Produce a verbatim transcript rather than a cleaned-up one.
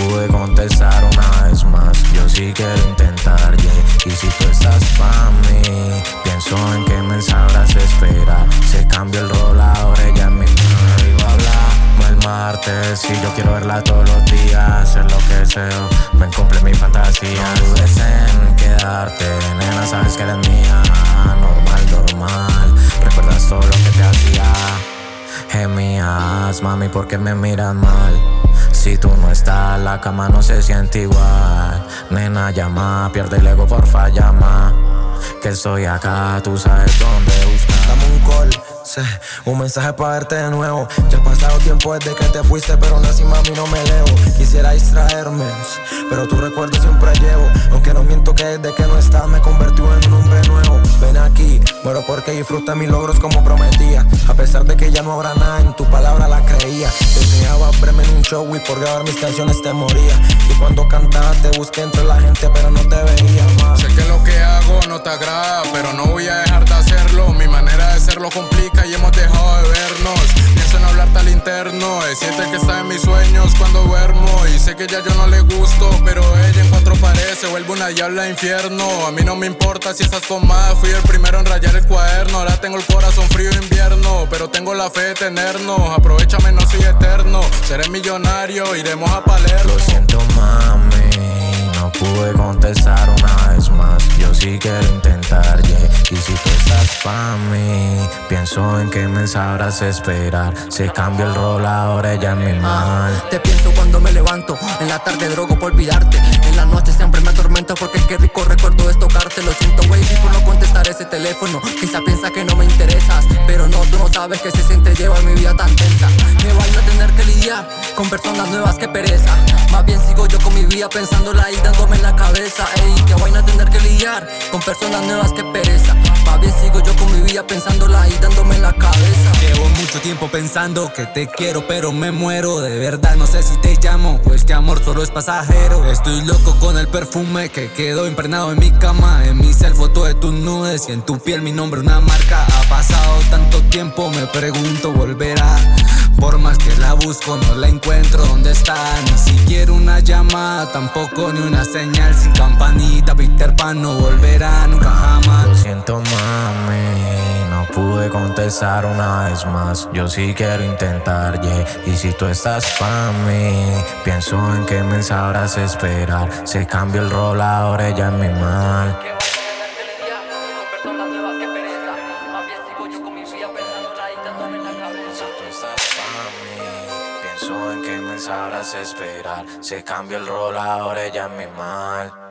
pude contestar una vez más. Yo sí quiero intentar, yeah. Y si tú estás pa' mí, pienso en que me sabrás esperar. Se cambió el rol, ahora ella es mi me dijo hablamos el martes. Y yo quiero verla todos los días, hacer lo que deseo, ven cumple mi fantasía. No dudes en quedarte, nena, sabes que eres mía. Normal, normal, recuerdas todo lo que te hacía. Gemías, mami, ¿por qué me miras mal? Si tú no estás, la cama no se siente igual. Nena, llama, pierde el ego, porfa, llama. Que estoy acá, tú sabes dónde buscar. Dame un call, sí, un mensaje para verte de nuevo. Ya ha pasado tiempo desde que te fuiste, pero aún así, mami, no me elevo. Quisiera distraerme, pero tu recuerdo siempre llevo. Aunque no miento que desde que no estás me convertí en un hombre nuevo. Ven aquí, muero porque disfruta mis logros como prometía. A pesar de que ya no habrá nada, en tu palabra la creía. Deseaba verme en un show y por grabar mis canciones te moría. Y cuando cantaba te busqué entre la gente, pero no te veía más. Sé que lo que hago no te agrada, pero no voy a dejar de hacerlo. Mi manera de ser lo complica y hemos dejado de vernos. Pienso en hablarte al interno, decirte que está en mis sueños cuando duermo. Y sé que ya yo no le gusto, pero ella en cuatro paredes se vuelve una diabla de infierno. A mí no me importa si estás tomada, fui el primero en rayar el cuaderno. Ahora tengo el corazón frío invierno, pero tengo la fe de tenernos. Aprovechame, no soy eterno, seré millonario, iremos a Palermo. Lo siento, mami, no pude contestar una vez más. Yo sí quiero intentar, yeah. Y si tú estás pa' mí, pienso en que me sabrás esperar. Se cambió el rol, ahora ella es mi mal. Ah, te pienso cuando me levanto, en la tarde drogo por olvidarte. En la noche siempre me atormenta porque qué rico recuerdo es tocarte. Lo siento, baby, por no contestar ese teléfono. Quizá piensa que no me interesas, pero no, tú no sabes que se siente llevar mi vida tan tensa. Me vaina tener que lidiar con personas nuevas, que pereza. Más bien sigo yo con mi vida pensándola y dándome en la cabeza. Ey, que vaina tener que lidiar con personas nuevas, que pereza. Más bien sigo yo con mi vida pensándola y dándome en la cabeza. Llevo mucho tiempo pensando que te quiero, pero me muero. De verdad no sé si te llamo, pues que amor solo es pasajero. Estoy loco con el perfume que quedó impregnado en mi cama. En mi cel foto de tus nudes y en tu piel mi nombre una marca. Ha pasado tanto tiempo, me pregunto, ¿volverá? Por más que la busco, no la encuentro, ¿dónde está? Ni siquiera una llamada, tampoco ni una señal. Sin campanita, Peter Pan no volverá nunca jamás. Lo siento, mami, no pude contestar una vez más. Yo sí quiero intentar, yeah. Y si tú estás pa' mí, pienso en que me sabrás esperar. Se cambió el rol, ahora ella es mi mal. Si tú estás pa' mí, pienso en que me sabrás esperar. Se cambió el rol, ahora ella es mi mal.